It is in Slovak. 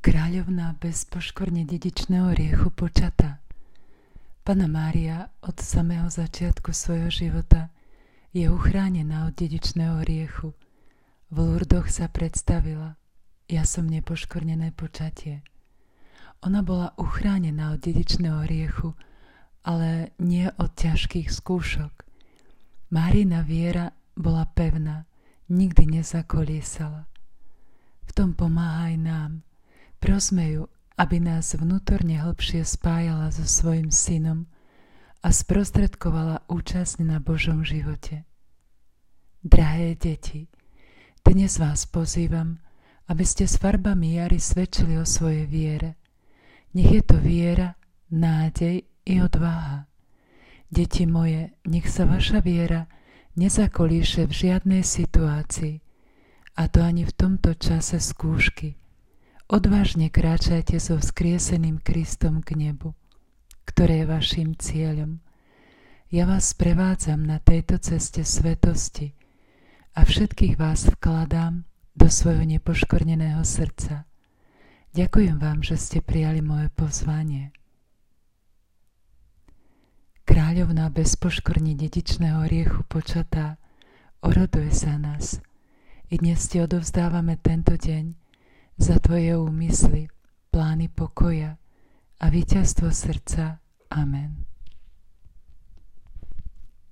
Kráľovná bez poškvrne dedičného hriechu počatá. Panna Mária od samého začiatku svojho života je uchránená od dedičného hriechu. V Lurdoch sa predstavila: ja som nepoškvrnené počatie. Ona bola uchránená od dedičného hriechu, ale nie od ťažkých skúšok. Márina viera bola pevná, nikdy nezakoliesala. V tom pomáha aj nám. Prosme ju, aby nás vnútorne hlbšie spájala so svojím synom a sprostredkovala účasť na Božom živote. Drahé deti, dnes vás pozývam, aby ste s farbami jary svedčili o svojej viere. Nech je to viera, nádej i odvaha. Deti moje, nech sa vaša viera nezakolíše v žiadnej situácii, a to ani v tomto čase skúšky. Odvážne kráčajte so vzkrieseným Kristom k nebu, ktoré je vašim cieľom. Ja vás prevádzam na tejto ceste svetosti a všetkých vás vkladám do svojho nepoškvrneného srdca. Ďakujem vám, že ste prijali moje pozvanie. Kráľovná bez poškvrny dedičného hriechu počatá, oroduj za nás. I dnes ti odovzdávame tento deň za tvoje úmysly, plány pokoja a víťazstvo srdca. Amen.